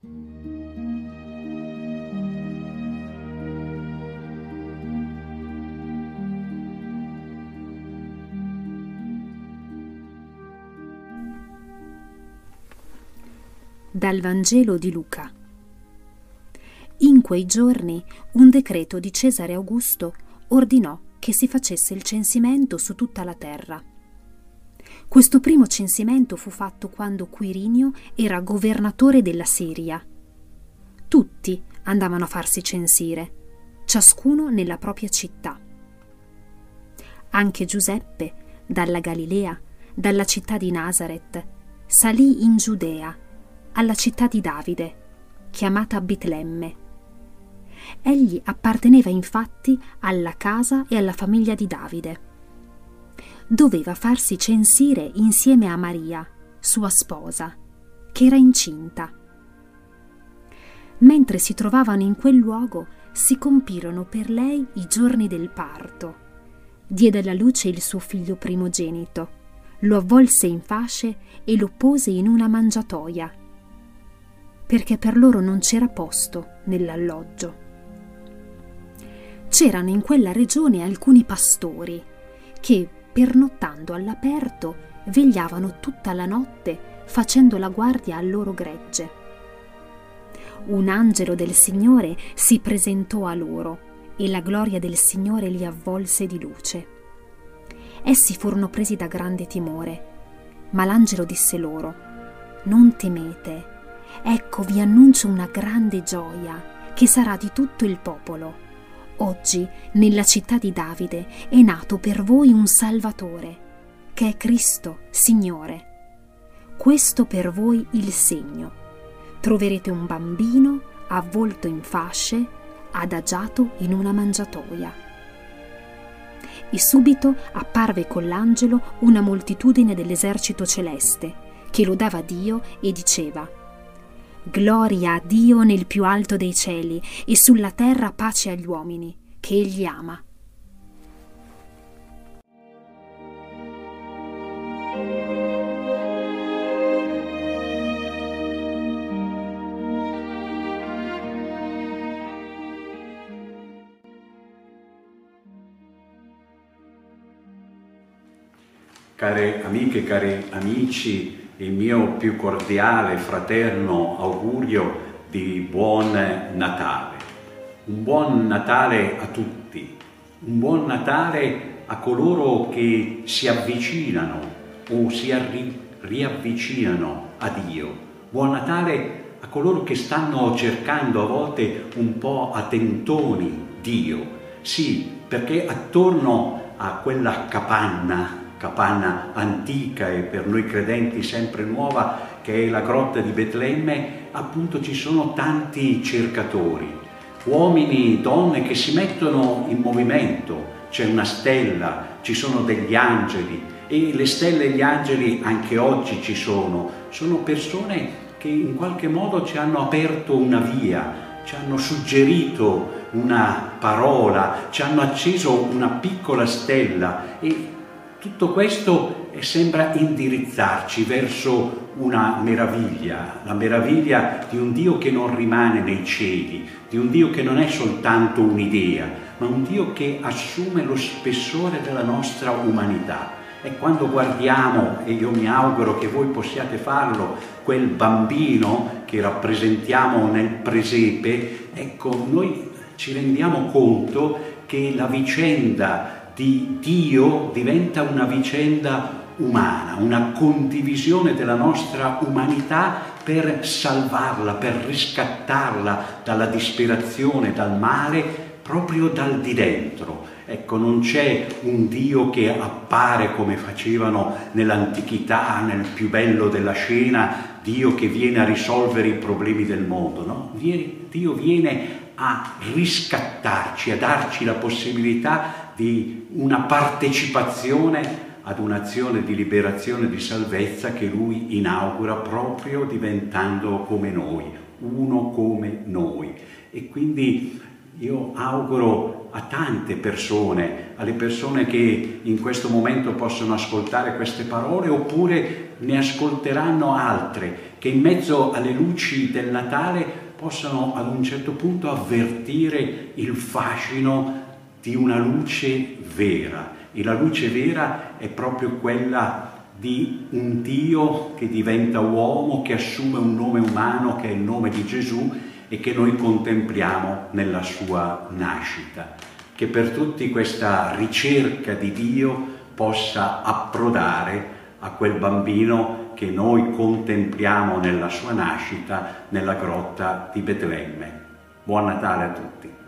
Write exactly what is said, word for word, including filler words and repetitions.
Dal Vangelo di Luca. In quei giorni un decreto di Cesare Augusto ordinò che si facesse il censimento su tutta la terra. Questo primo censimento fu fatto quando Quirinio era governatore della Siria. Tutti andavano a farsi censire, ciascuno nella propria città. Anche Giuseppe, dalla Galilea, dalla città di Nazaret, salì in Giudea, alla città di Davide, chiamata Betlemme. Egli apparteneva infatti alla casa e alla famiglia di Davide. Doveva farsi censire insieme a Maria, sua sposa, che era incinta. Mentre si trovavano in quel luogo, si compirono per lei i giorni del parto. Diede alla luce il suo figlio primogenito, lo avvolse in fasce e lo pose in una mangiatoia, perché per loro non c'era posto nell'alloggio. C'erano in quella regione alcuni pastori che, pernottando all'aperto, vegliavano tutta la notte facendo la guardia al loro gregge. Un angelo del Signore si presentò a loro e la gloria del Signore li avvolse di luce. Essi furono presi da grande timore, ma l'angelo disse loro: «Non temete. Ecco, vi annuncio una grande gioia che sarà di tutto il popolo. Oggi, nella città di Davide, è nato per voi un Salvatore, che è Cristo, Signore. Questo per voi il segno. Troverete un bambino avvolto in fasce, adagiato in una mangiatoia». E subito apparve con l'angelo una moltitudine dell'esercito celeste, che lodava Dio e diceva: «Gloria a Dio nel più alto dei cieli e sulla terra pace agli uomini che Egli ama». Care amiche, cari amici, il mio più cordiale, fraterno augurio di buon Natale. Un buon Natale a tutti, un buon Natale a coloro che si avvicinano o si arri- riavvicinano a Dio. Buon Natale a coloro che stanno cercando a volte un po' a tentoni Dio. Sì, perché attorno a quella capanna capanna antica e per noi credenti sempre nuova, che è la grotta di Betlemme, appunto ci sono tanti cercatori, uomini, donne che si mettono in movimento. C'è una stella, ci sono degli angeli, e le stelle e gli angeli anche oggi ci sono. Sono persone che in qualche modo ci hanno aperto una via, ci hanno suggerito una parola, ci hanno acceso una piccola stella, e tutto questo sembra indirizzarci verso una meraviglia, la meraviglia di un Dio che non rimane nei cieli, di un Dio che non è soltanto un'idea, ma un Dio che assume lo spessore della nostra umanità. E quando guardiamo, e io mi auguro che voi possiate farlo, quel bambino che rappresentiamo nel presepe, ecco, noi ci rendiamo conto che la vicenda di Dio diventa una vicenda umana, una condivisione della nostra umanità per salvarla, per riscattarla dalla disperazione, dal male, proprio dal di dentro. Ecco, non c'è un Dio che appare come facevano nell'antichità, nel più bello della scena, Dio che viene a risolvere i problemi del mondo, no? Dio viene a riscattarci, a darci la possibilità di una partecipazione ad un'azione di liberazione e di salvezza che Lui inaugura proprio diventando come noi, uno come noi. E quindi io auguro a tante persone, alle persone che in questo momento possono ascoltare queste parole oppure ne ascolteranno altre, che in mezzo alle luci del Natale possano ad un certo punto avvertire il fascino di una luce vera. E la luce vera è proprio quella di un Dio che diventa uomo, che assume un nome umano, che è il nome di Gesù, e che noi contempliamo nella sua nascita. Che per tutti questa ricerca di Dio possa approdare a quel bambino che noi contempliamo nella sua nascita nella grotta di Betlemme. Buon Natale a tutti!